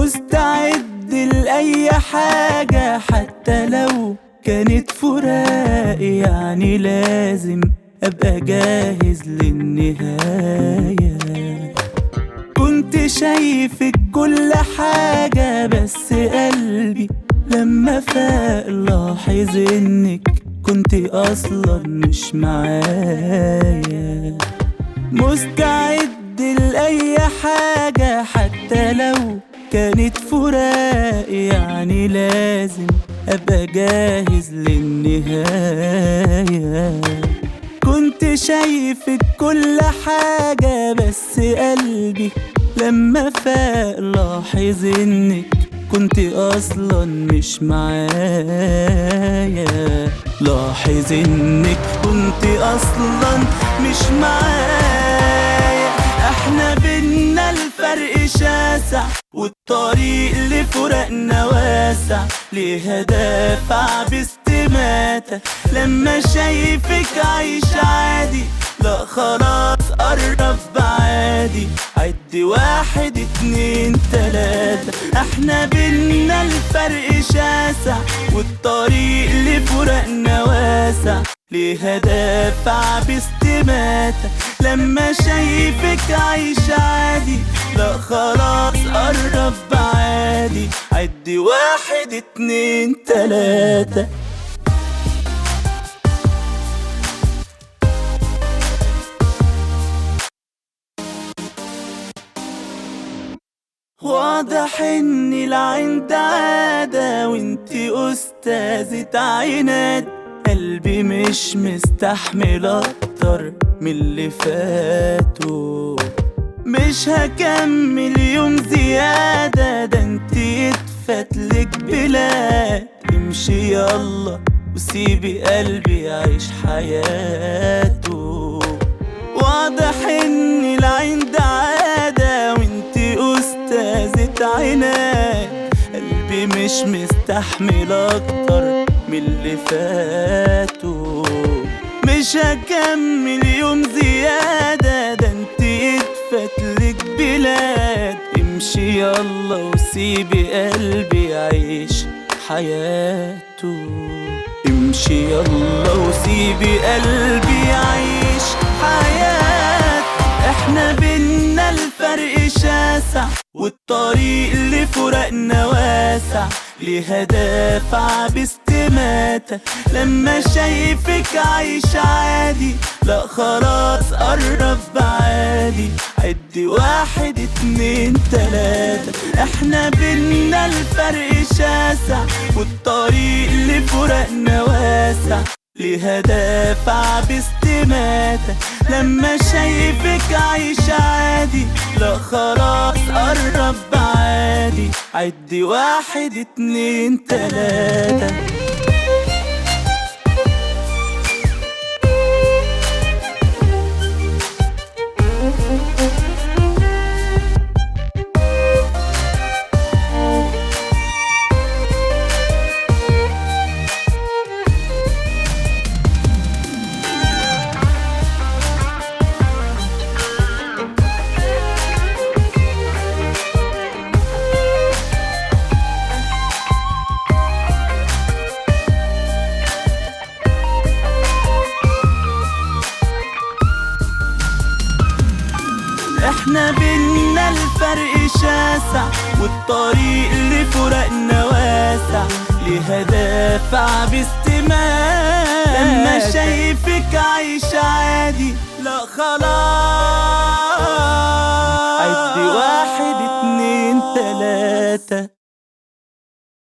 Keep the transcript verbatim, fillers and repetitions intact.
مستعد لأي حاجة حتى لو كانت فراق، يعني لازم أبقى جاهز للنهاية. كنت شايفك كل حاجة بس قلبي لما فاق لاحظ انك كنت اصلا مش معايا. مستعد لأي حاجة حتى لو كانت فراق، يعني لازم أبقى جاهز للنهاية. كنت شايفك كل حاجة بس قلبي لما فاق لاحظ انك كنت اصلا مش معايا. لاحظ انك كنت اصلا مش معايا. احنا بينا الفرق شاسع والطريق لفراقنا واسع، ليه هدافع باستماتة لما شايفك عايش عادي؟ لا خلاص قرب بعادي، عد واحد اتنين تلاتة. احنا بينا الفرق شاسع والطريق لفراقنا واسع، ليه هدافع باستماتة لما شايفك عايش عادي؟ لا خلاص قرب بعادي، عد واحد اتنين تلاتة. واضح ان العين ده عادة وانتي استاذة عناد، قلبي مش مستحمل اكتر من اللي فاتوا. مش هكمل يوم زيادة، ده انتي اتفتلك بلاد. امشي يلا وسيبي قلبي يعيش حياته. واضح ان العين ده عادة وانتي استاذة عناد، قلبي مش مستحمل اكتر من اللي فاتوا. مش هكمل يوم زيادة، ده انتي اتفتلك بلاد. امشي يلا وسيبي قلبي يعيش حياته. امشي يلا وسيبي قلبي يعيش حياته. احنا بينا الفرق شاسع والطريق لفراقنا واسع، ليه هدافع باستماتة لما شايفك عايش عادي؟ لا خلاص قرب بعادي، عد واحد اتنين تلاتة. احنا بينا الفرق شاسع والطريق لفراقنا واسع، ليه هدافع باستماتة لما شايفك عايش عادي؟ لا خلاص قرب بعادي، عد واحد اتنين تلاتة. احنا بينا الفرق شاسع والطريق لفراقنا واسع، ليه هدافع باستماتة لما شايفك عايش عادي؟ لا خلاص عد واحد اتنين تلاتة.